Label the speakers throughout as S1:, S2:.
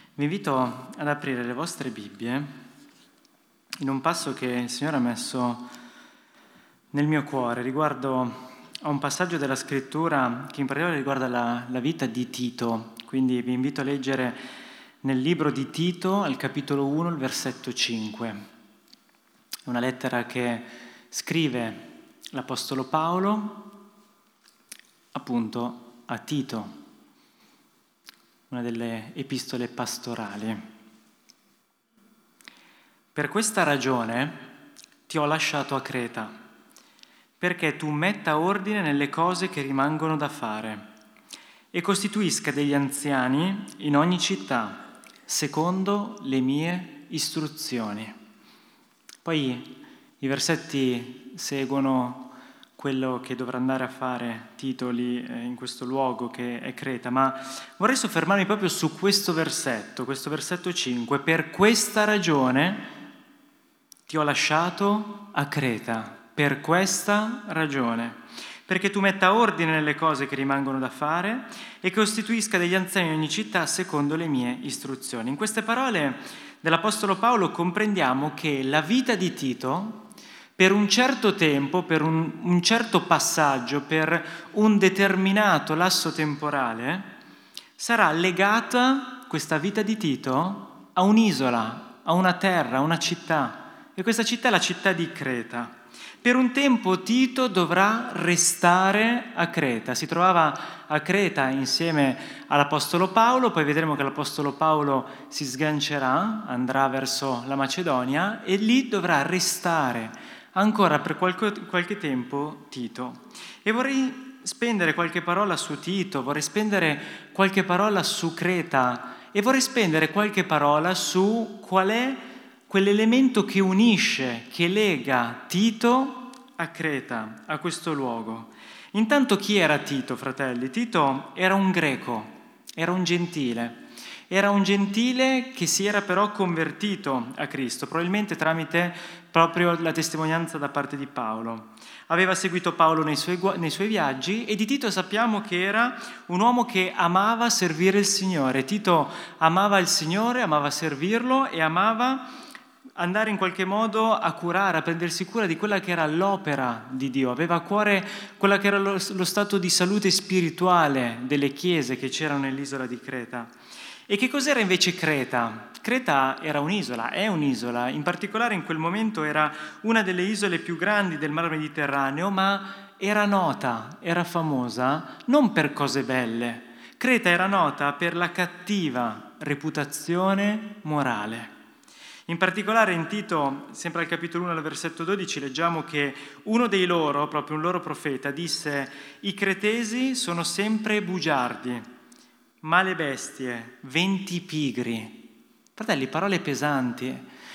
S1: Vi invito ad aprire le vostre Bibbie in un passo che il Signore ha messo nel mio cuore riguardo a un passaggio della Scrittura che in particolare riguarda la vita di Tito. Quindi vi invito a leggere nel libro di Tito, al capitolo 1, il versetto 5. È una lettera che scrive l'Apostolo Paolo appunto a Tito, una delle epistole pastorali. Per questa ragione ti ho lasciato a Creta, perché tu metta ordine nelle cose che rimangono da fare e costituisca degli anziani in ogni città, secondo le mie istruzioni. Poi i versetti seguono quello che dovrà andare a fare Tito lì in questo luogo che è Creta, ma vorrei soffermarmi proprio su questo versetto 5. Per questa ragione ti ho lasciato a Creta, per questa ragione, perché tu metta ordine nelle cose che rimangono da fare e costituisca degli anziani in ogni città secondo le mie istruzioni. In queste parole dell'Apostolo Paolo comprendiamo che la vita di Tito, per un certo tempo, per un certo passaggio, per un determinato lasso temporale, sarà legata, questa vita di Tito, a un'isola, a una terra, a una città. E questa città è la città di Creta. Per un tempo Tito dovrà restare a Creta. Si trovava a Creta insieme all'Apostolo Paolo, poi vedremo che l'Apostolo Paolo si sgancerà, andrà verso la Macedonia e lì dovrà restare ancora per qualche tempo Tito. E vorrei spendere qualche parola su Tito, vorrei spendere qualche parola su Creta e vorrei spendere qualche parola su qual è quell'elemento che unisce, che lega Tito a Creta, a questo luogo. Intanto chi era Tito, fratelli? Tito era un greco, era un gentile. Era un gentile che si era però convertito a Cristo, probabilmente tramite proprio la testimonianza da parte di Paolo. Aveva seguito Paolo nei suoi viaggi e di Tito sappiamo che era un uomo che amava servire il Signore. Tito amava il Signore, amava servirlo e amava andare in qualche modo a curare, a prendersi cura di quella che era l'opera di Dio. Aveva a cuore quella che era lo stato di salute spirituale delle chiese che c'erano nell'isola di Creta. E che cos'era invece Creta? Creta era un'isola, è un'isola, in particolare in quel momento era una delle isole più grandi del Mar Mediterraneo, ma era nota, era famosa non per cose belle. Creta era nota per la cattiva reputazione morale. In particolare in Tito, sempre al capitolo 1, al versetto 12, leggiamo che uno dei loro, proprio un loro profeta, disse: «I cretesi sono sempre bugiardi, male bestie, venti pigri». Fratelli, parole pesanti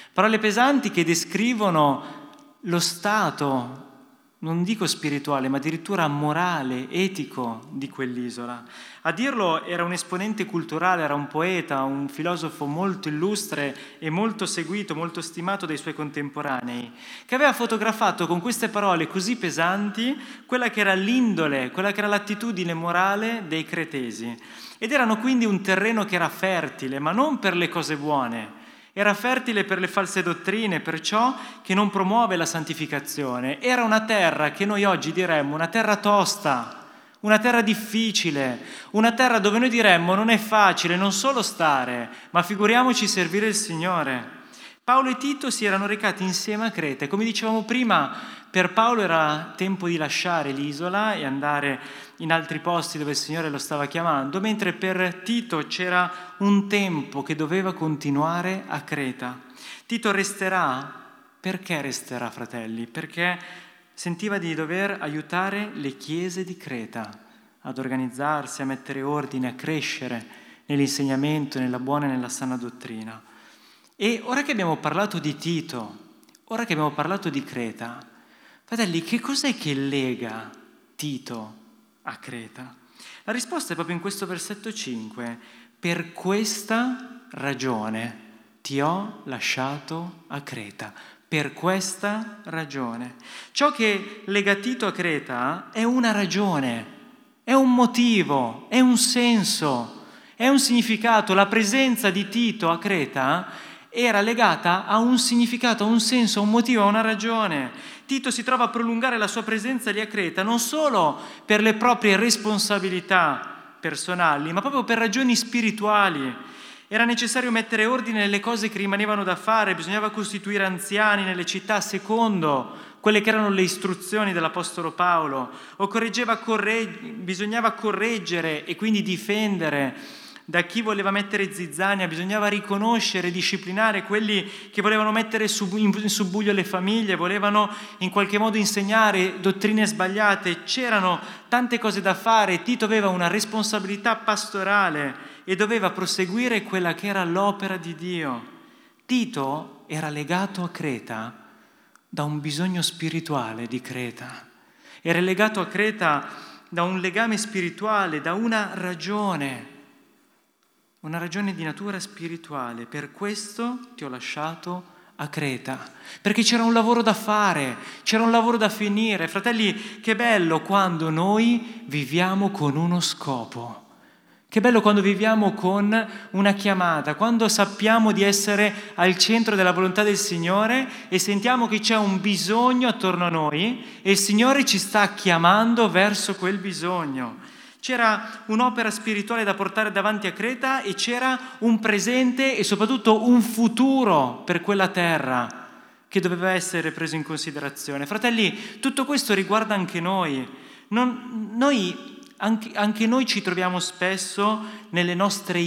S1: che descrivono lo stato, non dico spirituale, ma addirittura morale, etico di quell'isola. A dirlo era un esponente culturale, era un poeta, un filosofo molto illustre e molto seguito, molto stimato dai suoi contemporanei, che aveva fotografato con queste parole così pesanti quella che era l'indole, quella che era l'attitudine morale dei cretesi. Ed erano quindi un terreno che era fertile, ma non per le cose buone. Era fertile per le false dottrine, per ciò che non promuove la santificazione. Era una terra che noi oggi diremmo una terra tosta, una terra difficile, una terra dove noi diremmo non è facile non solo stare, ma figuriamoci servire il Signore. Paolo e Tito si erano recati insieme a Creta e, come dicevamo prima, per Paolo era tempo di lasciare l'isola e andare in altri posti dove il Signore lo stava chiamando, mentre per Tito c'era un tempo che doveva continuare a Creta. Tito resterà. Perché resterà, fratelli? Perché sentiva di dover aiutare le chiese di Creta ad organizzarsi, a mettere ordine, a crescere nell'insegnamento, nella buona e nella sana dottrina. E ora che abbiamo parlato di Tito, ora che abbiamo parlato di Creta, fratelli, che cos'è che lega Tito a Creta? La risposta è proprio in questo versetto 5. Per questa ragione ti ho lasciato a Creta. Per questa ragione. Ciò che lega Tito a Creta è una ragione, è un motivo, è un senso. È un significato, la presenza di Tito a Creta era legata a un significato, a un senso, a un motivo, a una ragione. Tito si trova a prolungare la sua presenza lì a Creta non solo per le proprie responsabilità personali, ma proprio per ragioni spirituali. Era necessario mettere ordine nelle cose che rimanevano da fare, bisognava costituire anziani nelle città secondo quelle che erano le istruzioni dell'Apostolo Paolo, bisognava correggere e quindi difendere da chi voleva mettere zizzania, bisognava riconoscere, disciplinare quelli che volevano mettere in subbuglio le famiglie, volevano in qualche modo insegnare dottrine sbagliate. C'erano tante cose da fare, Tito aveva una responsabilità pastorale e doveva proseguire quella che era l'opera di Dio. Tito era legato a Creta da un bisogno spirituale di Creta, era legato a Creta da un legame spirituale, da una ragione di natura spirituale. Per questo ti ho lasciato a Creta, perché c'era un lavoro da fare, c'era un lavoro da finire. Fratelli, che bello quando noi viviamo con uno scopo. Che bello quando viviamo con una chiamata, quando sappiamo di essere al centro della volontà del Signore e sentiamo che c'è un bisogno attorno a noi e il Signore ci sta chiamando verso quel bisogno. C'era un'opera spirituale da portare davanti a Creta e c'era un presente e soprattutto un futuro per quella terra che doveva essere preso in considerazione. Fratelli, tutto questo riguarda anche noi. Anche noi ci troviamo spesso nelle nostre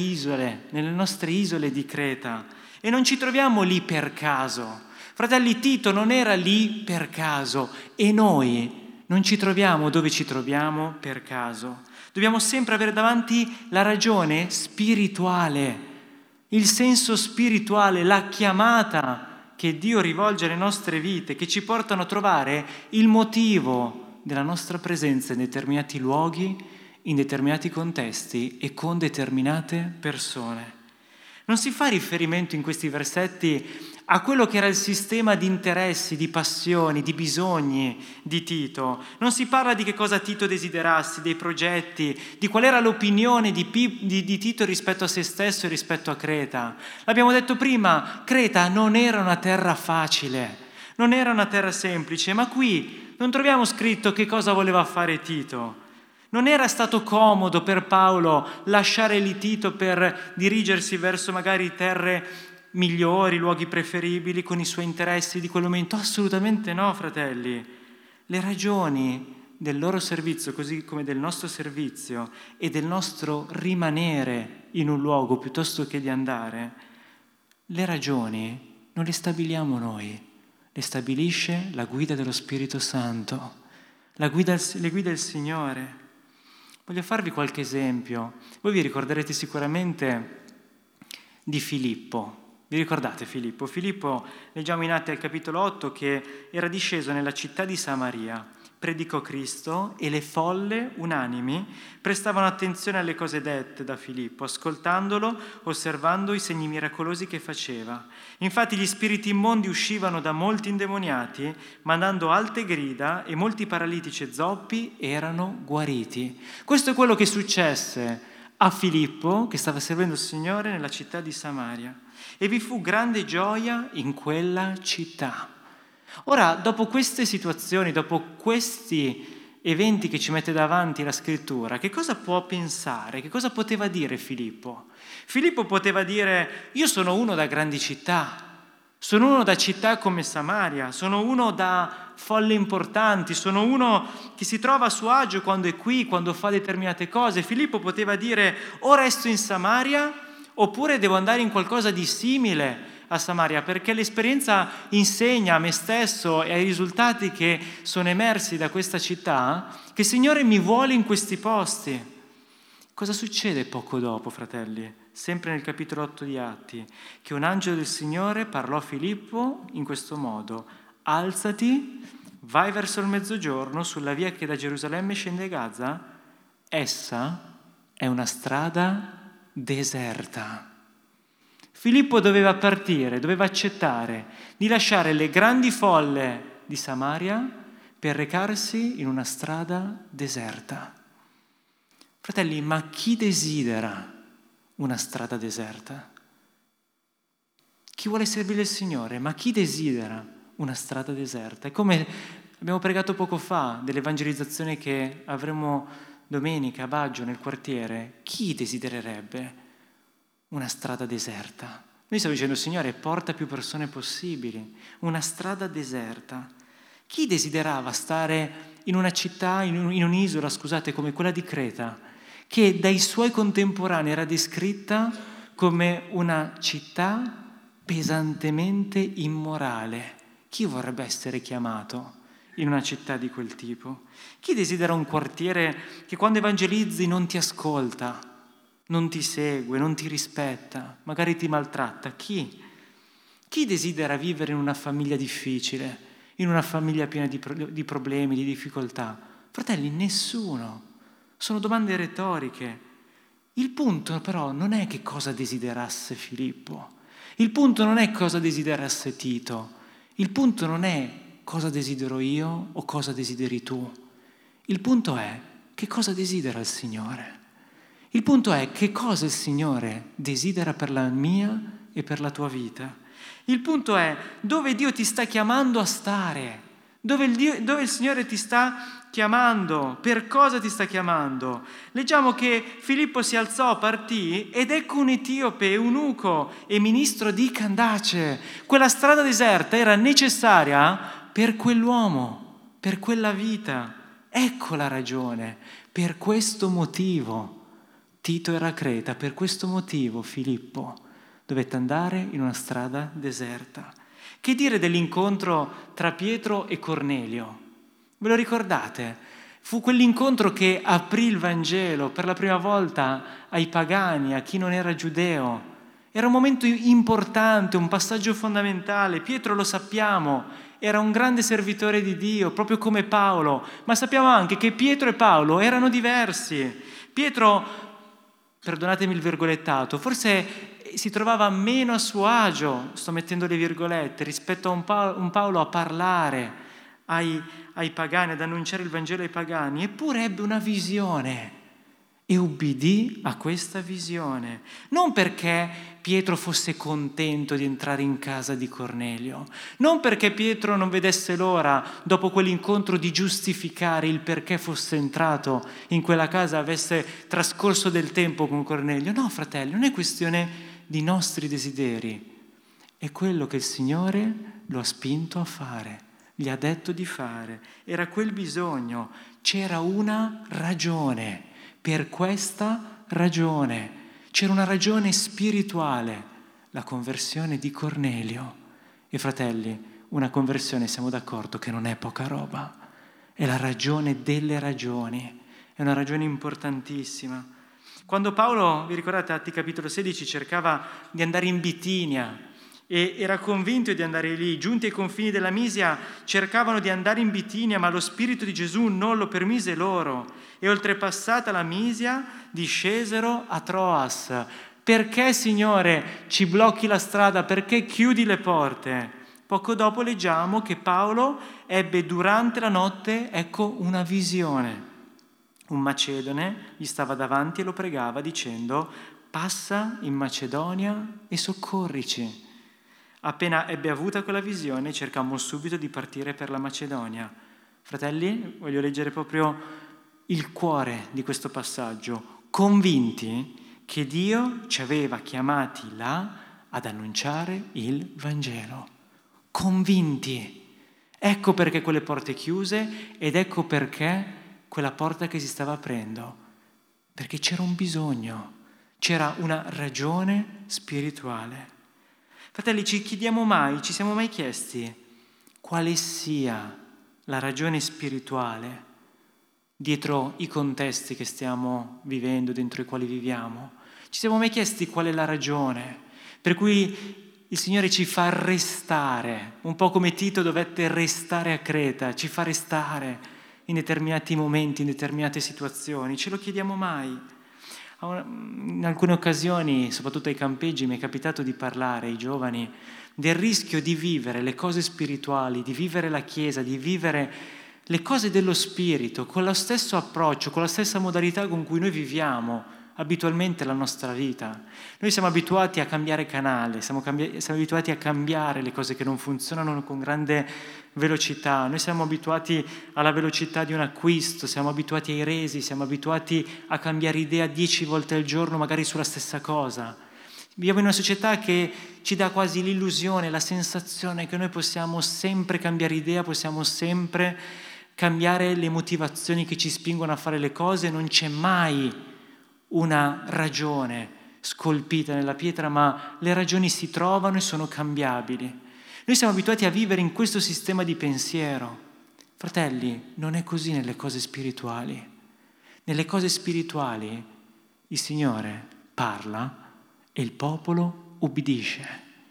S1: isole di Creta e non ci troviamo lì per caso. Fratelli, Tito non era lì per caso e noi non ci troviamo dove ci troviamo per caso. Dobbiamo sempre avere davanti la ragione spirituale, il senso spirituale, la chiamata che Dio rivolge alle nostre vite, che ci portano a trovare il motivo della nostra presenza in determinati luoghi, in determinati contesti e con determinate persone. Non si fa riferimento in questi versetti a quello che era il sistema di interessi, di passioni, di bisogni di Tito. Non si parla di che cosa Tito desiderasse, dei progetti, di qual era l'opinione di Tito rispetto a se stesso e rispetto a Creta. L'abbiamo detto prima, Creta non era una terra facile, non era una terra semplice, ma qui non troviamo scritto che cosa voleva fare Tito. Non era stato comodo per Paolo lasciare lì Tito per dirigersi verso magari terre migliori, luoghi preferibili con i suoi interessi di quel momento? Assolutamente no, fratelli. Le ragioni del loro servizio, così come del nostro servizio e del nostro rimanere in un luogo piuttosto che di andare, le ragioni non le stabiliamo noi. Le stabilisce la guida dello Spirito Santo, le guida il Signore. Voglio farvi qualche esempio. Voi vi ricorderete sicuramente di Filippo. Vi ricordate Filippo? Filippo, leggiamo in Atti al capitolo 8, che era disceso nella città di Samaria, predicò Cristo e le folle unanimi prestavano attenzione alle cose dette da Filippo, ascoltandolo, osservando i segni miracolosi che faceva. Infatti gli spiriti immondi uscivano da molti indemoniati, mandando alte grida, e molti paralitici e zoppi erano guariti. Questo è quello che successe a Filippo, che stava servendo il Signore nella città di Samaria. E vi fu grande gioia in quella città. Ora, dopo queste situazioni, dopo questi eventi che ci mette davanti la Scrittura, che cosa può pensare? Che cosa poteva dire Filippo? Filippo poteva dire: io sono uno da grandi città, sono uno da città come Samaria, sono uno da folle importanti, sono uno che si trova a suo agio quando è qui, quando fa determinate cose. Filippo poteva dire: o resto in Samaria oppure devo andare in qualcosa di simile a Samaria, perché l'esperienza insegna a me stesso e ai risultati che sono emersi da questa città che il Signore mi vuole in questi posti. Cosa succede poco dopo, fratelli? Sempre nel capitolo 8 di Atti, che un angelo del Signore parlò a Filippo in questo modo: alzati, vai verso il mezzogiorno sulla via che da Gerusalemme scende a Gaza, essa è una strada deserta. Filippo doveva partire, doveva accettare di lasciare le grandi folle di Samaria per recarsi in una strada deserta. Fratelli, ma chi desidera una strada deserta? Chi vuole servire il Signore, ma chi desidera una strada deserta? È come abbiamo pregato poco fa dell'evangelizzazione che avremo domenica a Baggio nel quartiere. Chi desidererebbe una strada deserta? Noi stiamo dicendo, Signore, porta più persone possibili, una strada deserta. Chi desiderava stare in una città, in un'isola, scusate, come quella di Creta, che dai suoi contemporanei era descritta come una città pesantemente immorale? Chi vorrebbe essere chiamato in una città di quel tipo? Chi desidera un quartiere che quando evangelizzi non ti ascolta, non ti segue, non ti rispetta, magari ti maltratta? Chi? Chi desidera vivere in una famiglia difficile, in una famiglia piena di problemi, di difficoltà? Fratelli, nessuno. Sono domande retoriche. Il punto però non è che cosa desiderasse Filippo. Il punto non è cosa desiderasse Tito. Il punto non è cosa desidero io o cosa desideri tu. Il punto è che cosa desidera il Signore. Il punto è che cosa il Signore desidera per la mia e per la tua vita. Il punto è dove Dio ti sta chiamando a stare, dove il Signore ti sta chiamando, per cosa ti sta chiamando. Leggiamo che Filippo si alzò, partì ed ecco un etiope, eunuco e ministro di Candace. Quella strada deserta era necessaria per quell'uomo, per quella vita. Ecco la ragione, per questo motivo Tito era a Creta, per questo motivo Filippo dovette andare in una strada deserta. Che dire dell'incontro tra Pietro e Cornelio? Ve lo ricordate? Fu quell'incontro che aprì il Vangelo per la prima volta ai pagani, a chi non era giudeo. Era un momento importante, un passaggio fondamentale. Pietro, lo sappiamo, era un grande servitore di Dio, proprio come Paolo, ma sappiamo anche che Pietro e Paolo erano diversi. Pietro, perdonatemi il virgolettato, forse si trovava meno a suo agio, sto mettendo le virgolette, rispetto a un Paolo a parlare ai pagani, ad annunciare il Vangelo ai pagani, eppure ebbe una visione e ubbidì a questa visione. Non perché Pietro fosse contento di entrare in casa di Cornelio, non perché Pietro non vedesse l'ora, dopo quell'incontro, di giustificare il perché fosse entrato in quella casa, avesse trascorso del tempo con Cornelio. No, fratelli, non è questione di nostri desideri, è quello che il Signore lo ha spinto a fare, gli ha detto di fare. Era quel bisogno, c'era una ragione, per questa ragione, c'era una ragione spirituale, la conversione di Cornelio. E fratelli, una conversione, siamo d'accordo che non è poca roba, è la ragione delle ragioni, è una ragione importantissima. Quando Paolo, vi ricordate, Atti capitolo 16, cercava di andare in Bitinia e era convinto di andare lì, giunti ai confini della Misia, cercavano di andare in Bitinia, ma lo Spirito di Gesù non lo permise loro. E oltrepassata la Misia, discesero a Troas. Perché, Signore, ci blocchi la strada? Perché chiudi le porte? Poco dopo leggiamo che Paolo ebbe durante la notte, ecco, una visione. Un macedone gli stava davanti e lo pregava dicendo: passa in Macedonia e soccorrici. Appena ebbe avuta quella visione, cercammo subito di partire per la Macedonia. Fratelli, voglio leggere proprio il cuore di questo passaggio, convinti che Dio ci aveva chiamati là ad annunciare il Vangelo. Convinti. Ecco perché quelle porte chiuse ed ecco perché quella porta che si stava aprendo, perché c'era un bisogno, c'era una ragione spirituale. Fratelli, ci siamo mai chiesti quale sia la ragione spirituale dietro i contesti che stiamo vivendo, dentro i quali viviamo? Ci siamo mai chiesti qual è la ragione per cui il Signore ci fa restare, un po' come Tito dovette restare a Creta, ci fa restare in determinati momenti, in determinate situazioni? Ce lo chiediamo mai? In alcune occasioni, soprattutto ai campeggi, mi è capitato di parlare ai giovani del rischio di vivere le cose spirituali, di vivere la Chiesa, di vivere le cose dello Spirito con lo stesso approccio, con la stessa modalità con cui noi viviamo abitualmente la nostra vita. Noi siamo abituati a cambiare canale, siamo abituati a cambiare le cose che non funzionano con grande velocità. Noi siamo abituati alla velocità di un acquisto, siamo abituati ai resi, siamo abituati a cambiare idea 10 volte al giorno, magari sulla stessa cosa. Viviamo in una società che ci dà quasi l'illusione, la sensazione che noi possiamo sempre cambiare idea, possiamo sempre cambiare le motivazioni che ci spingono a fare le cose, non c'è mai una ragione scolpita nella pietra, ma le ragioni si trovano e sono cambiabili. Noi siamo abituati a vivere in questo sistema di pensiero. Fratelli, non è così nelle cose spirituali. Nelle cose spirituali il Signore parla e il popolo ubbidisce.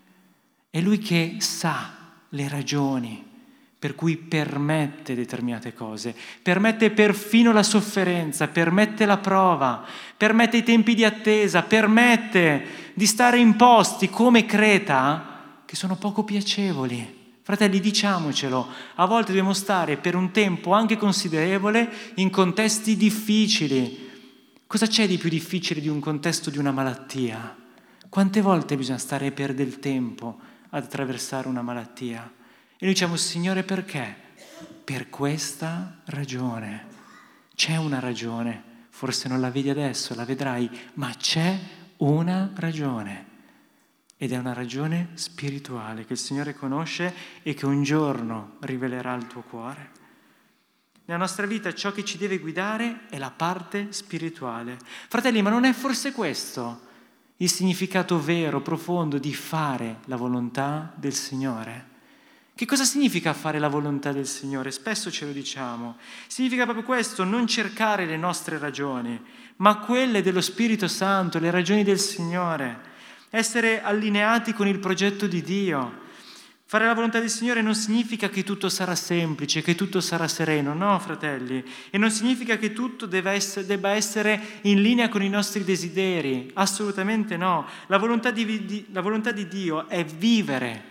S1: È Lui che sa le ragioni per cui permette determinate cose, permette perfino la sofferenza, permette la prova, permette i tempi di attesa, permette di stare in posti come Creta che sono poco piacevoli. Fratelli, diciamocelo, a volte dobbiamo stare per un tempo anche considerevole in contesti difficili. Cosa c'è di più difficile di un contesto di una malattia? Quante volte bisogna stare per del tempo ad attraversare una malattia? E noi diciamo, Signore, perché? Per questa ragione. C'è una ragione, forse non la vedi adesso, la vedrai, ma c'è una ragione. Ed è una ragione spirituale che il Signore conosce e che un giorno rivelerà al tuo cuore. Nella nostra vita ciò che ci deve guidare è la parte spirituale. Fratelli, ma non è forse questo il significato vero, profondo di fare la volontà del Signore? Che cosa significa fare la volontà del Signore? Spesso ce lo diciamo. Significa proprio questo, non cercare le nostre ragioni, ma quelle dello Spirito Santo, le ragioni del Signore. Essere allineati con il progetto di Dio. Fare la volontà del Signore non significa che tutto sarà semplice, che tutto sarà sereno, no, fratelli. E non significa che tutto debba essere in linea con i nostri desideri, assolutamente no. La volontà di Dio è vivere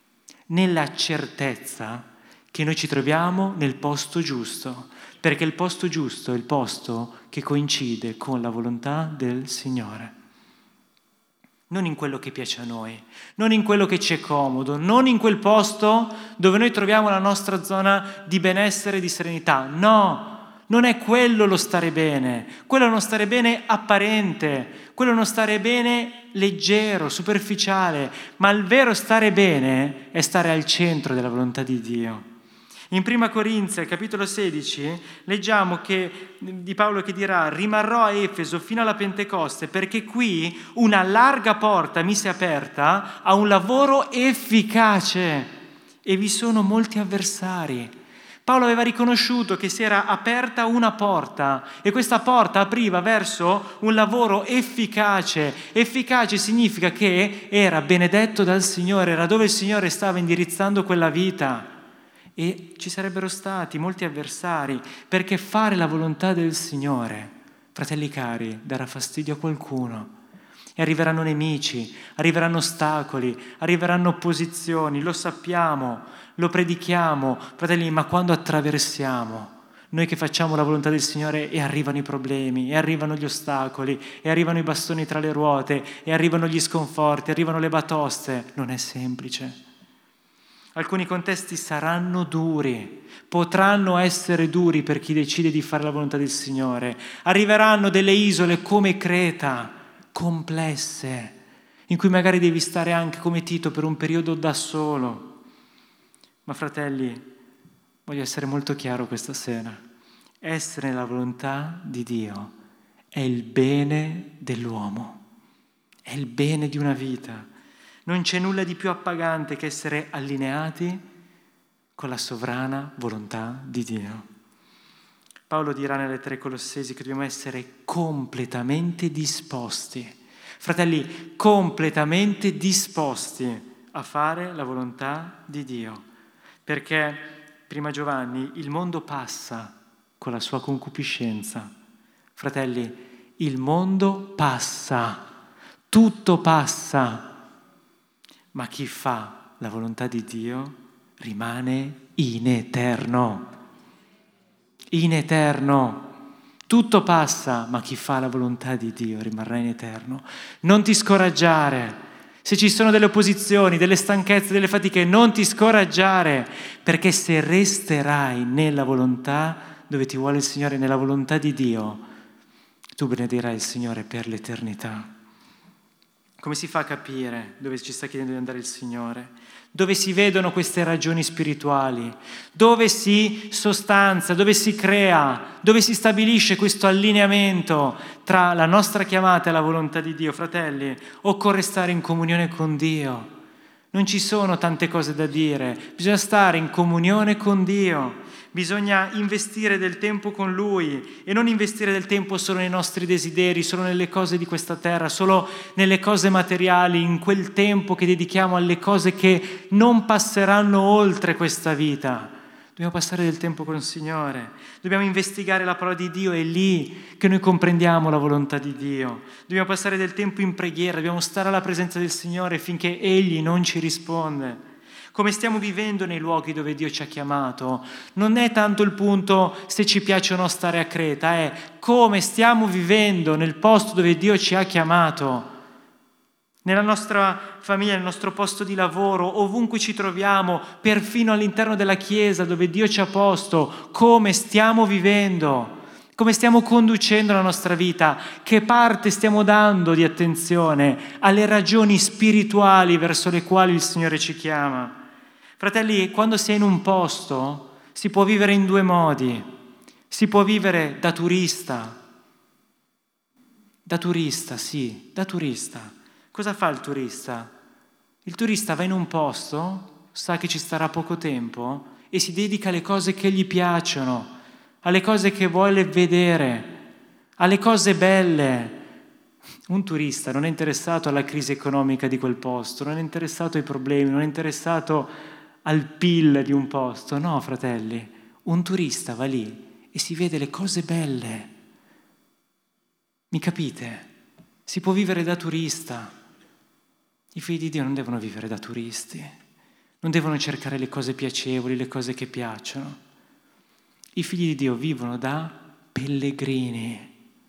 S1: nella certezza che noi ci troviamo nel posto giusto, perché il posto giusto è il posto che coincide con la volontà del Signore. Non in quello che piace a noi, non in quello che ci è comodo, non in quel posto dove noi troviamo la nostra zona di benessere e di serenità. No, non è quello lo stare bene, quello è uno stare bene apparente, quello è uno stare bene leggero, superficiale, ma il vero stare bene è stare al centro della volontà di Dio. In Prima Corinzi, capitolo 16, leggiamo di Paolo che dirà: rimarrò a Efeso fino alla Pentecoste, perché qui una larga porta mi si è aperta a un lavoro efficace e vi sono molti avversari. Paolo aveva riconosciuto che si era aperta una porta e questa porta apriva verso un lavoro efficace. Efficace significa che era benedetto dal Signore, era dove il Signore stava indirizzando quella vita. E ci sarebbero stati molti avversari, perché fare la volontà del Signore, fratelli cari, darà fastidio a qualcuno. E arriveranno nemici, arriveranno ostacoli, arriveranno opposizioni, lo sappiamo, lo predichiamo, fratelli, ma quando attraversiamo, noi che facciamo la volontà del Signore e arrivano i problemi, e arrivano gli ostacoli, e arrivano i bastoni tra le ruote, e arrivano gli sconforti, arrivano le batoste, non è semplice. Alcuni contesti saranno duri, potranno essere duri per chi decide di fare la volontà del Signore. Arriveranno delle isole come Creta, complesse, in cui magari devi stare anche come Tito per un periodo da solo. Ma fratelli, voglio essere molto chiaro questa sera. Essere nella volontà di Dio è il bene dell'uomo, è il bene di una vita. Non c'è nulla di più appagante che essere allineati con la sovrana volontà di Dio. Paolo dirà nelle lettere ai Colossesi che dobbiamo essere completamente disposti. Fratelli, completamente disposti a fare la volontà di Dio. Perché, prima Giovanni, il mondo passa con la sua concupiscenza. Fratelli, il mondo passa, tutto passa. Ma chi fa la volontà di Dio rimane in eterno. In eterno. Tutto passa, ma chi fa la volontà di Dio rimarrà in eterno. Non ti scoraggiare. Se ci sono delle opposizioni, delle stanchezze, delle fatiche, non ti scoraggiare, perché se resterai nella volontà dove ti vuole il Signore, nella volontà di Dio, tu benedirai il Signore per l'eternità. Come si fa a capire dove ci sta chiedendo di andare il Signore? Dove si vedono queste ragioni spirituali? Dove si sostanzia, dove si crea, dove si stabilisce questo allineamento tra la nostra chiamata e la volontà di Dio? Fratelli, occorre stare in comunione con Dio. Non ci sono tante cose da dire, bisogna stare in comunione con Dio. Bisogna investire del tempo con Lui e non investire del tempo solo nei nostri desideri, solo nelle cose di questa terra, solo nelle cose materiali, in quel tempo che dedichiamo alle cose che non passeranno oltre questa vita. Dobbiamo passare del tempo con il Signore, dobbiamo investigare la parola di Dio, è lì che noi comprendiamo la volontà di Dio. Dobbiamo passare del tempo in preghiera, dobbiamo stare alla presenza del Signore finché Egli non ci risponde. Come stiamo vivendo nei luoghi dove Dio ci ha chiamato, non è tanto il punto se ci piace o no stare a Creta, è come stiamo vivendo nel posto dove Dio ci ha chiamato, nella nostra famiglia, nel nostro posto di lavoro, ovunque ci troviamo, perfino all'interno della Chiesa dove Dio ci ha posto, come stiamo vivendo, come stiamo conducendo la nostra vita, che parte stiamo dando di attenzione alle ragioni spirituali verso le quali il Signore ci chiama. Fratelli, quando si è in un posto si può vivere in due modi. Si può vivere da turista. Da turista, sì, da turista. Cosa fa il turista? Il turista va in un posto, sa che ci starà poco tempo e si dedica alle cose che gli piacciono, alle cose che vuole vedere, alle cose belle. Un turista non è interessato alla crisi economica di quel posto, non è interessato ai problemi, non è interessato al PIL di un posto. No, fratelli, un turista va lì e si vede le cose belle. Mi capite? Si può vivere da turista. I figli di Dio non devono vivere da turisti, non devono cercare le cose piacevoli, le cose che piacciono. I figli di Dio vivono da pellegrini.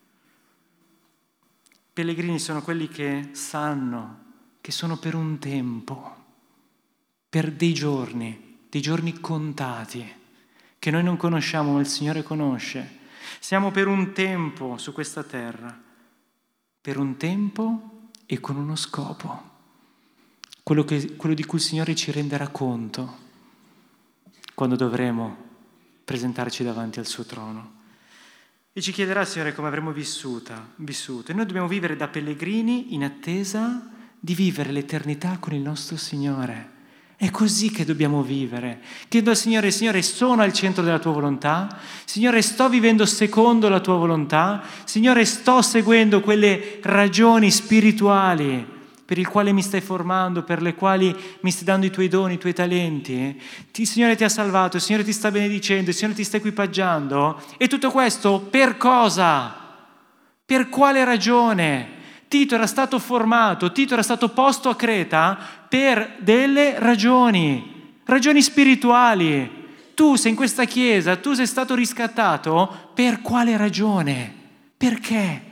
S1: Pellegrini sono quelli che sanno che sono per un tempo, per dei giorni contati, che noi non conosciamo, ma il Signore conosce. Siamo per un tempo su questa terra, per un tempo e con uno scopo, quello di cui il Signore ci renderà conto quando dovremo presentarci davanti al suo trono. E ci chiederà, Signore, come avremo vissuto. E noi dobbiamo vivere da pellegrini in attesa di vivere l'eternità con il nostro Signore. È così che dobbiamo vivere. Chiedo al Signore: Signore, sono al centro della tua volontà? Signore, sto vivendo secondo la tua volontà? Signore, sto seguendo quelle ragioni spirituali per il quale mi stai formando, per le quali mi stai dando i tuoi doni, i tuoi talenti? Il Signore ti ha salvato, il Signore ti sta benedicendo, il Signore ti sta equipaggiando. E tutto questo per cosa? Per quale ragione? Tito era stato formato, Tito era stato posto a Creta per delle ragioni spirituali. Tu sei in questa chiesa, tu sei stato riscattato, per quale ragione? Perché?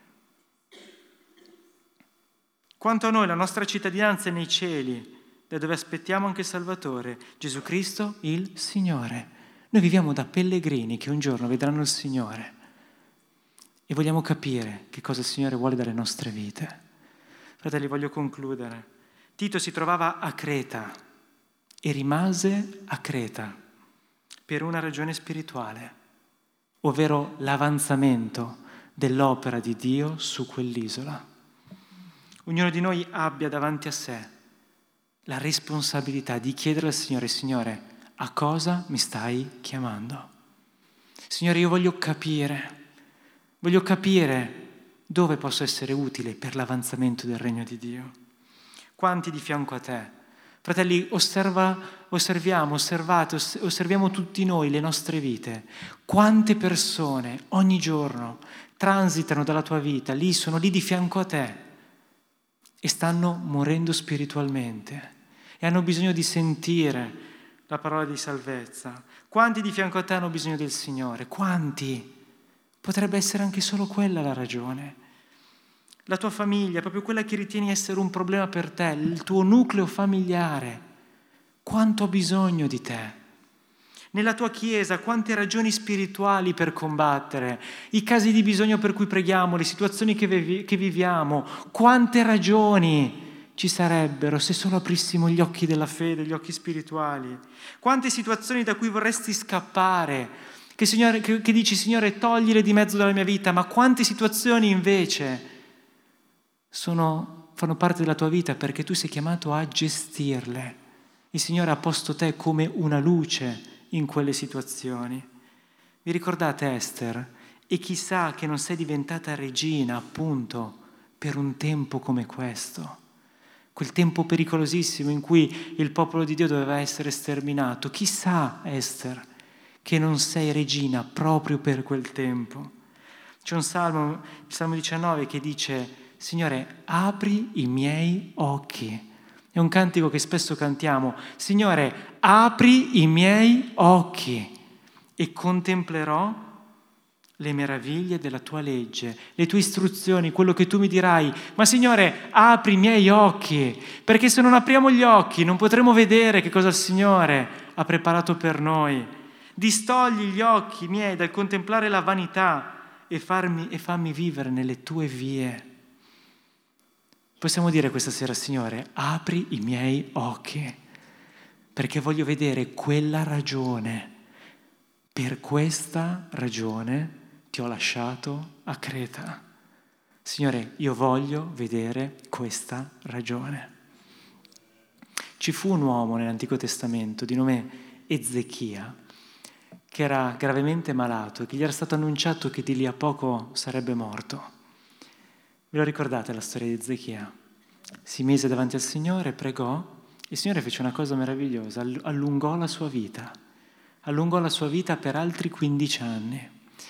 S1: Quanto a noi, la nostra cittadinanza è nei cieli, da dove aspettiamo anche il Salvatore, Gesù Cristo, il Signore. Noi viviamo da pellegrini che un giorno vedranno il Signore. E vogliamo capire che cosa il Signore vuole dalle nostre vite. Fratelli, voglio concludere. Tito si trovava a Creta e rimase a Creta per una ragione spirituale, ovvero l'avanzamento dell'opera di Dio su quell'isola. Ognuno di noi abbia davanti a sé la responsabilità di chiedere al Signore: Signore, a cosa mi stai chiamando? Signore, io voglio capire dove posso essere utile per l'avanzamento del regno di Dio. Quanti di fianco a te? Fratelli, osserviamo tutti noi le nostre vite. Quante persone ogni giorno transitano dalla tua vita, sono lì di fianco a te e stanno morendo spiritualmente e hanno bisogno di sentire la parola di salvezza. Quanti di fianco a te hanno bisogno del Signore? Quanti? Potrebbe essere anche solo quella la ragione. La tua famiglia, proprio quella che ritieni essere un problema per te, il tuo nucleo familiare, quanto ha bisogno di te. Nella tua chiesa, quante ragioni spirituali per combattere, i casi di bisogno per cui preghiamo, le situazioni che viviamo, quante ragioni ci sarebbero se solo aprissimo gli occhi della fede, gli occhi spirituali. Quante situazioni da cui vorresti scappare, che dici, Signore, toglile di mezzo dalla mia vita, ma quante situazioni invece fanno parte della tua vita perché tu sei chiamato a gestirle. Il Signore ha posto te come una luce in quelle situazioni. Vi ricordate Ester? E chissà che non sei diventata regina appunto per un tempo come questo, quel tempo pericolosissimo in cui il popolo di Dio doveva essere sterminato. Chissà, Ester, che non sei regina proprio per quel tempo. C'è un salmo, il Salmo 19, che dice: Signore, apri i miei occhi. È un cantico che spesso cantiamo. Signore, apri i miei occhi e contemplerò le meraviglie della tua legge, le tue istruzioni, quello che tu mi dirai. Ma Signore, apri i miei occhi, perché se non apriamo gli occhi non potremo vedere che cosa il Signore ha preparato per noi. Distogli gli occhi miei dal contemplare la vanità e fammi vivere nelle tue vie. Possiamo dire questa sera: Signore, apri i miei occhi, perché voglio vedere quella ragione. Per questa ragione ti ho lasciato a Creta. Signore, io voglio vedere questa ragione. Ci fu un uomo nell'Antico Testamento di nome Ezechia, che era gravemente malato e che gli era stato annunciato che di lì a poco sarebbe morto. Ve lo ricordate la storia di Ezechia? Si mise davanti al Signore, pregò, e il Signore fece una cosa meravigliosa, allungò la sua vita per altri 15 anni.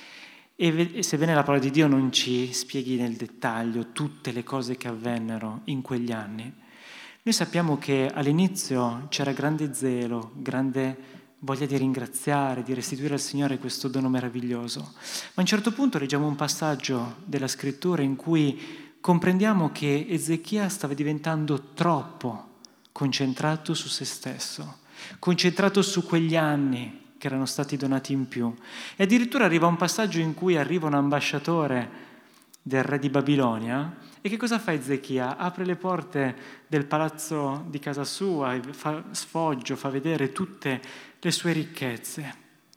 S1: E sebbene la parola di Dio non ci spieghi nel dettaglio tutte le cose che avvennero in quegli anni, noi sappiamo che all'inizio c'era grande zelo, grande voglia di ringraziare, di restituire al Signore questo dono meraviglioso. Ma a un certo punto leggiamo un passaggio della Scrittura in cui comprendiamo che Ezechia stava diventando troppo concentrato su se stesso, concentrato su quegli anni che erano stati donati in più. E addirittura arriva un passaggio in cui arriva un ambasciatore del re di Babilonia. E che cosa fa Ezechia? Apre le porte del palazzo di casa sua, fa sfoggio, fa vedere tutte le sue ricchezze.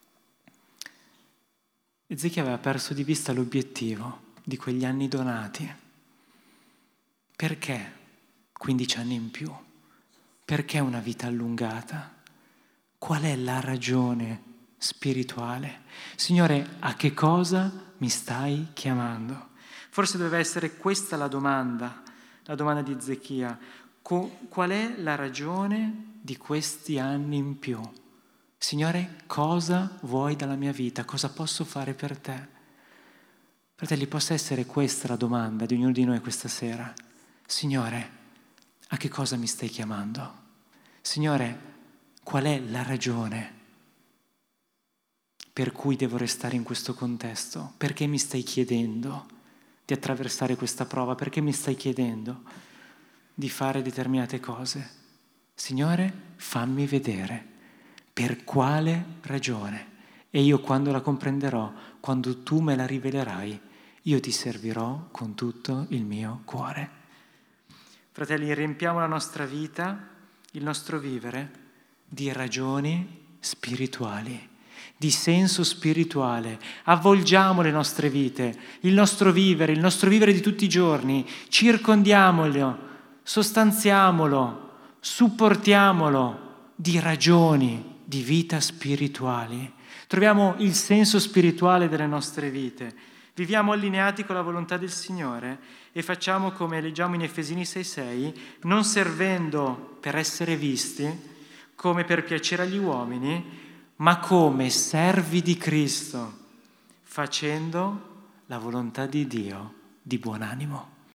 S1: Ezechia aveva perso di vista l'obiettivo di quegli anni donati. Perché 15 anni in più? Perché una vita allungata? Qual è la ragione spirituale? Signore, a che cosa mi stai chiamando? Forse doveva essere questa la domanda di Ezechia. Qual è la ragione di questi anni in più? Signore, cosa vuoi dalla mia vita? Cosa posso fare per te? Fratelli, possa essere questa la domanda di ognuno di noi questa sera. Signore, a che cosa mi stai chiamando? Signore, qual è la ragione per cui devo restare in questo contesto? Perché mi stai chiedendo di attraversare questa prova? Perché mi stai chiedendo di fare determinate cose? Signore, fammi vedere per quale ragione. E io, quando la comprenderò, quando tu me la rivelerai, io ti servirò con tutto il mio cuore. Fratelli, riempiamo la nostra vita, il nostro vivere, di ragioni spirituali, di senso spirituale. Avvolgiamo le nostre vite, il nostro vivere di tutti i giorni, circondiamolo, sostanziamolo, supportiamolo di ragioni di vita spirituali. Troviamo il senso spirituale delle nostre vite. Viviamo allineati con la volontà del Signore e facciamo come leggiamo in Efesini 6,6, non servendo per essere visti, come per piacere agli uomini, ma come servi di Cristo, facendo la volontà di Dio di buon animo.